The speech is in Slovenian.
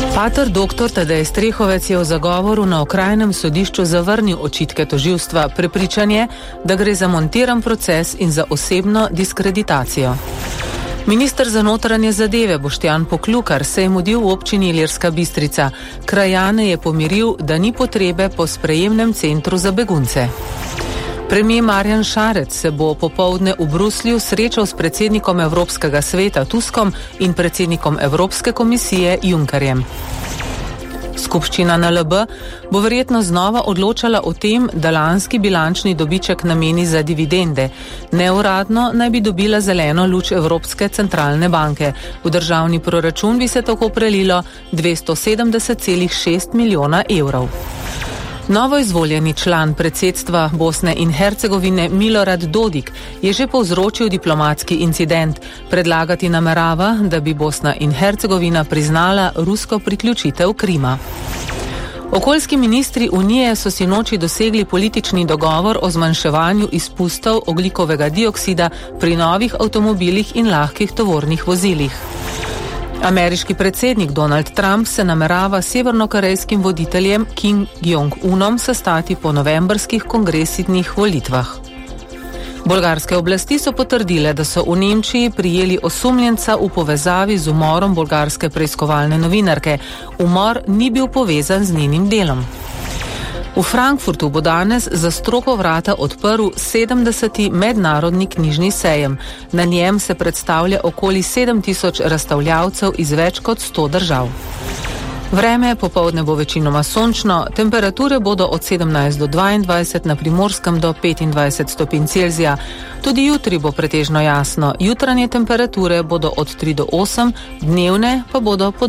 Pater dr. Tadej Strehovec je v zagovoru na okrajnem sodišču zavrnil očitke tožilstva, prepričan je, da gre za montiran proces in za osebno diskreditacijo. Minister za notranje zadeve Boštjan Poklukar se je mudil v občini Ilirska Bistrica. Krajane je pomiril, da ni potrebe po sprejemnem centru za begunce. Premier Marjan Šarec se bo popoldne v Bruslju srečal s predsednikom Evropskega sveta Tuskom in predsednikom Evropske komisije Junckerjem. Skupščina NLB bo verjetno znova odločala o tem, da lanski bilančni dobiček nameni za dividende. Neuradno naj bi dobila zeleno luč Evropske centralne banke. V državni proračun bi se tako prelilo 270,6 milijona evrov. Novo izvoljeni član predsedstva Bosne in Hercegovine Milorad Dodik je že povzročil diplomatski incident. Predlagati namerava, da bi Bosna in Hercegovina priznala rusko priključitev Krima. Okoljski ministri Unije so sinoči dosegli politični dogovor o zmanjševanju izpustov ogljikovega dioksida pri novih avtomobilih in lahkih tovornih vozilih. Ameriški predsednik Donald Trump se namerava severnokorejskim voditeljem Kim Jong-unom sestati po novembrskih kongresnih volitvah. Bolgarske oblasti so potrdile, da so v Nemčiji prijeli osumljenca v povezavi z umorom bolgarske preiskovalne novinarke. Umor ni bil povezan z njenim delom. V Frankfurtu bo danes za stroko vrata odprl 70. mednarodni knjižni sejem. Na njem se predstavlja okoli 7000 razstavljavcev iz več kot 100 držav. Vreme popoldne bo večinoma sončno, temperature bodo od 17 do 22, na Primorskem do 25 stopinj Celzija. Tudi jutri bo pretežno jasno, jutranje temperature bodo od 3 do 8, dnevne pa bodo pod